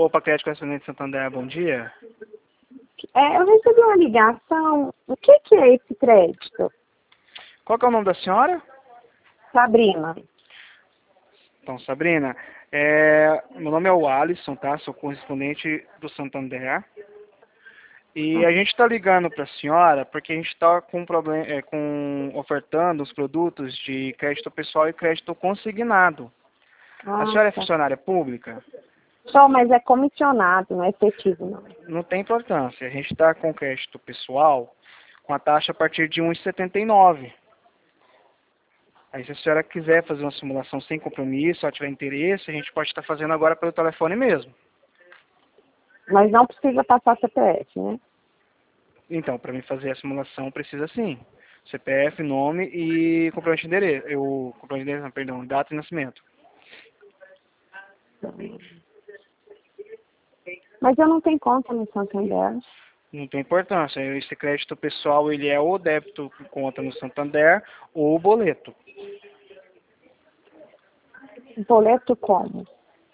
Opa, Crédito Correspondente Santander, bom dia. Eu recebi uma ligação. O que é esse crédito? Qual que é o nome da senhora? Sabrina. Então, Sabrina, meu nome é o Alisson, tá? Sou correspondente do Santander. E a gente está ligando para a senhora porque a gente está com ofertando os produtos de crédito pessoal e crédito consignado. A senhora é Tá. funcionária pública? Só, mas é comissionado, não é efetivo, não. Não tem importância. A gente está com crédito pessoal com a taxa a partir de 1,79. Aí, se a senhora quiser fazer uma simulação sem compromisso, ou tiver interesse, a gente pode estar fazendo agora pelo telefone mesmo. Mas não precisa passar CPF, né? Então, para mim fazer a simulação, precisa sim. CPF, nome e comprovante de endereço. Comprovante de endereço, não, perdão, data de nascimento. Mas eu não tenho conta no Santander. Não tem importância. Esse crédito pessoal, ele é ou débito com conta no Santander ou boleto. Boleto como?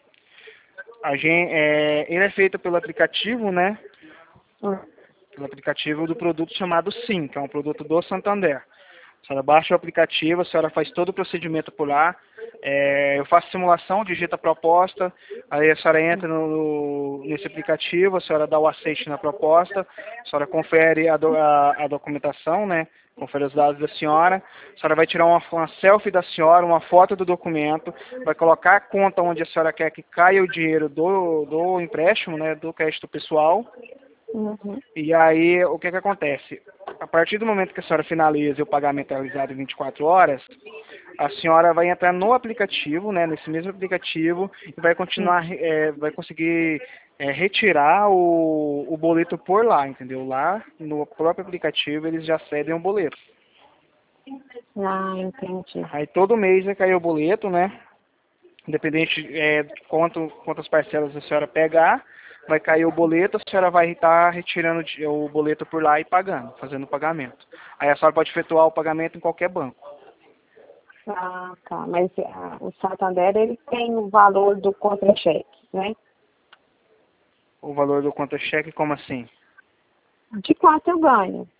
Ele é feito pelo aplicativo, né? Hum. Pelo aplicativo do produto chamado Sim, que é um produto do Santander. A senhora baixa o aplicativo, a senhora faz todo o procedimento por lá. Eu faço simulação, digita a proposta, aí a senhora entra nesse aplicativo, a senhora dá o aceite na proposta, a senhora confere a documentação, né? Confere os dados da senhora, a senhora vai tirar uma selfie da senhora, uma foto do documento, vai colocar a conta onde a senhora quer que caia o dinheiro do empréstimo, né? Do crédito pessoal. Uhum. E aí, o que acontece? A partir do momento que a senhora finaliza e o pagamento é realizado em 24 horas, a senhora vai entrar no aplicativo, né, nesse mesmo aplicativo, e vai continuar, vai conseguir retirar o boleto por lá, entendeu? Lá, no próprio aplicativo, eles já cedem o boleto. Ah, entendi. Aí, todo mês vai cair o boleto, né? Independente de quantas parcelas a senhora pegar, vai cair o boleto, a senhora vai estar retirando o boleto por lá e pagando, fazendo o pagamento. Aí a senhora pode efetuar o pagamento em qualquer banco. Ah, tá. Mas o Santander, ele tem o valor do contra-cheque, né? O valor do contra-cheque, como assim? De quanto eu ganho?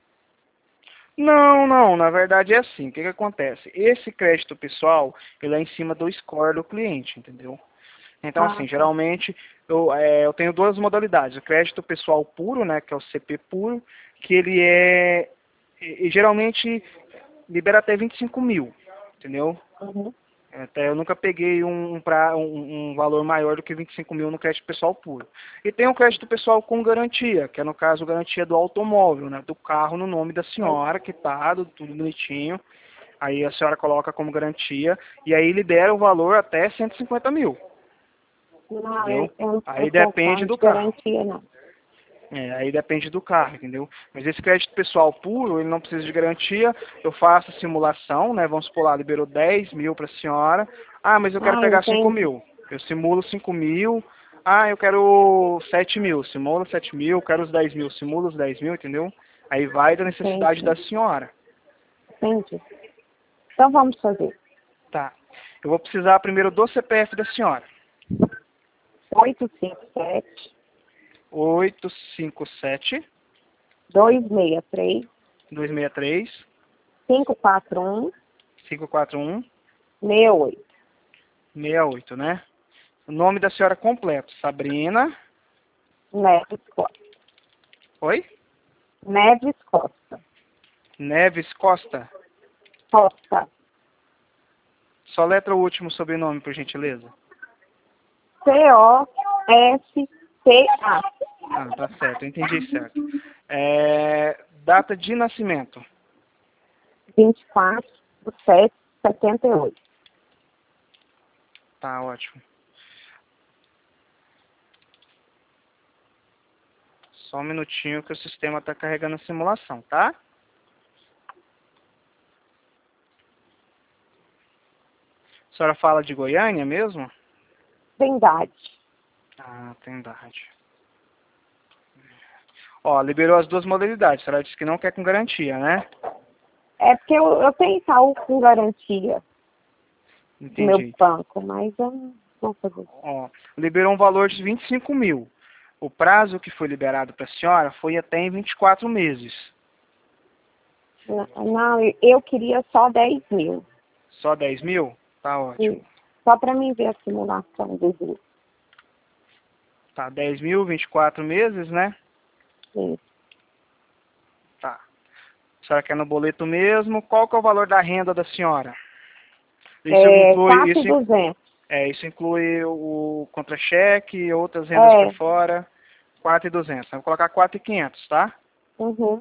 Não, na verdade é assim, o que acontece? Esse crédito pessoal, ele é em cima do score do cliente, entendeu? Então, Ah, assim, tá. geralmente eu tenho duas modalidades. O crédito pessoal puro, né, que é o CP puro, que ele e geralmente libera até 25 mil, entendeu? Uhum. Até eu nunca peguei um valor maior do que 25 mil no crédito pessoal puro. E tem o crédito pessoal com garantia, que é no caso garantia do automóvel, né, do carro no nome da senhora, quitado, tudo bonitinho. Aí a senhora coloca como garantia e aí libera o valor até 150 mil. Não, Entendeu? eu não Aí sou depende fã do de carro. garantia, não. Aí depende do carro, entendeu? Mas esse crédito pessoal puro, ele não precisa de garantia. Eu faço a simulação, né? Vamos supor lá, liberou 10 mil para a senhora. Ah, mas eu quero Ah, pegar 5 entendi. mil. Eu simulo 5 mil. Ah, eu quero 7 mil. Simula 7 mil. Quero os 10 mil. Simula os 10 mil, entendeu? Aí vai da necessidade da Entendi. senhora. Entendi. Então vamos fazer. Tá. Eu vou precisar primeiro do CPF da senhora. 857 857 263 263 541 541 68. 68, né? O nome da senhora completo, Sabrina. Neves Costa. Oi? Neves Costa. Neves Costa. Costa. Só letra o último sobrenome, por gentileza. Costa. Ah, tá certo, eu entendi certo. Data de nascimento. 24/7/78. Tá ótimo. Só um minutinho que o sistema está carregando a simulação, tá? A senhora fala de Goiânia mesmo? Trindade. Ah, Trindade. Ó, liberou as duas modalidades. A senhora disse que não quer com garantia, né? É porque eu tenho saúde com garantia no meu Entendi. banco, mas eu Vamos fazer. Ó, liberou um valor de 25 mil. O prazo que foi liberado para a senhora foi até em 24 meses. Não, eu queria só 10 mil. Só 10 mil? Tá ótimo. Só para mim ver a simulação do juros. Tá, 10 mil, 24 meses, né? Sim. Tá. A senhora quer no boleto mesmo. Qual que é o valor da renda da senhora? Isso inclui, 4.200. isso inclui o contra-cheque e outras rendas por fora. 4.200. Vou colocar 4.500, tá? Uhum.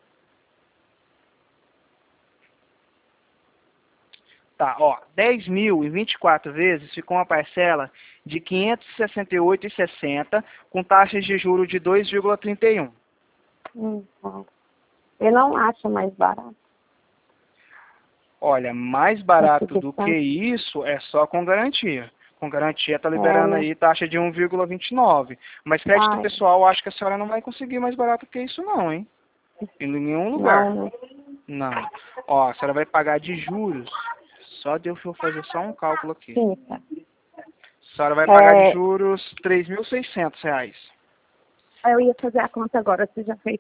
Tá, ó, 10 mil em 24 vezes ficou uma parcela de 568,60 com taxas de juros de 2,31. Tá. Eu não acho mais barato. Olha, mais barato do que isso é só com garantia. Com garantia tá liberando aí taxa de 1,29. Mas crédito pessoal, acho que a senhora não vai conseguir mais barato que isso não, hein? Em nenhum lugar. Não. Ó, a senhora vai pagar de juros. Só de eu fazer só um cálculo aqui. Sim, tá. A senhora vai pagar de juros R$3.600. Eu ia fazer a conta agora, você já fez.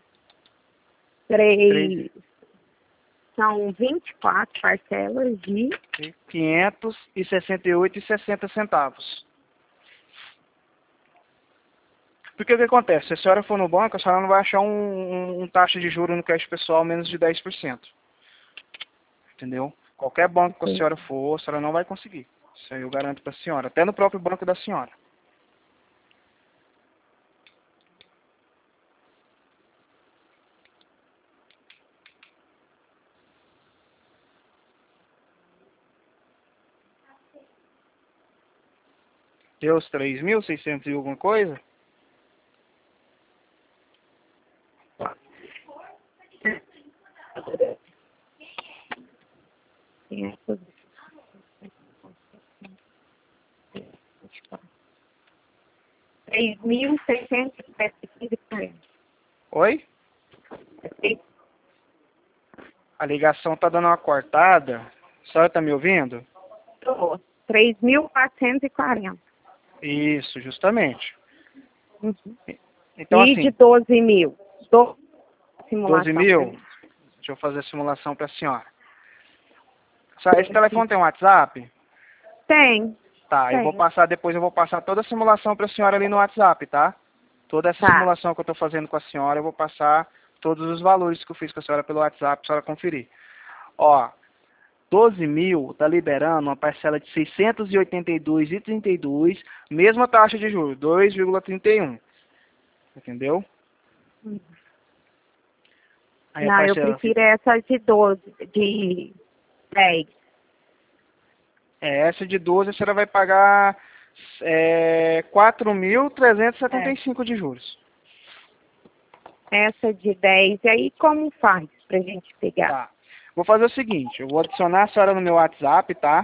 3. São 24 parcelas de 568,60. Porque o que acontece? Se a senhora for no banco, a senhora não vai achar um taxa de juros no crédito pessoal menos de 10%. Entendeu? Qualquer banco que a senhora for, a senhora não vai conseguir. Isso aí eu garanto para a senhora. Até no próprio banco da senhora. Deu os 3.600 e alguma coisa? R$3.615,40. Oi? A ligação tá dando uma cortada. A senhora tá me ouvindo? 3.440. Isso, justamente. Uhum. Então, E assim, de 12 mil. 12 mil? Deixa eu fazer a simulação para a senhora. Esse telefone tem um WhatsApp? Tem. Tá, tem. Depois eu vou passar toda a simulação para a senhora ali no WhatsApp, tá? Toda essa simulação que eu estou fazendo com a senhora, eu vou passar todos os valores que eu fiz com a senhora pelo WhatsApp para a senhora conferir. Ó, 12 mil tá liberando uma parcela de 682,32, mesma taxa de juros, 2,31. Entendeu? Aí Não, eu prefiro essa de 12, de 10. Essa de 12 a senhora vai pagar 4.375 de juros. Essa de 10, e aí como faz pra gente pegar? Tá. Vou fazer o seguinte, eu vou adicionar a senhora no meu WhatsApp, tá?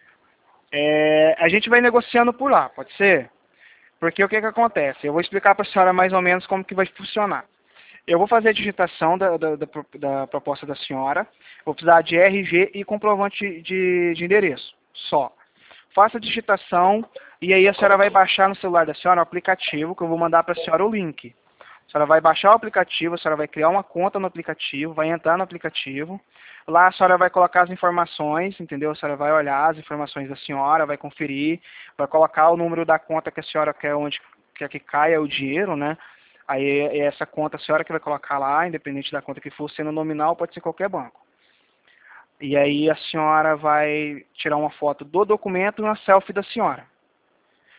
A gente vai negociando por lá, pode ser? Porque o que que acontece? Eu vou explicar para a senhora mais ou menos como que vai funcionar. Eu vou fazer a digitação da proposta da senhora, vou precisar de RG e comprovante de endereço, só. Faça a digitação e aí a senhora vai baixar no celular da senhora o aplicativo, que eu vou mandar para a senhora o link. A senhora vai baixar o aplicativo, a senhora vai criar uma conta no aplicativo, vai entrar no aplicativo. Lá a senhora vai colocar as informações, entendeu? A senhora vai olhar as informações da senhora, vai conferir, vai colocar o número da conta que a senhora quer, onde quer que caia o dinheiro, né? Aí essa conta a senhora que vai colocar lá, independente da conta que for, sendo nominal, pode ser qualquer banco. E aí a senhora vai tirar uma foto do documento e uma selfie da senhora.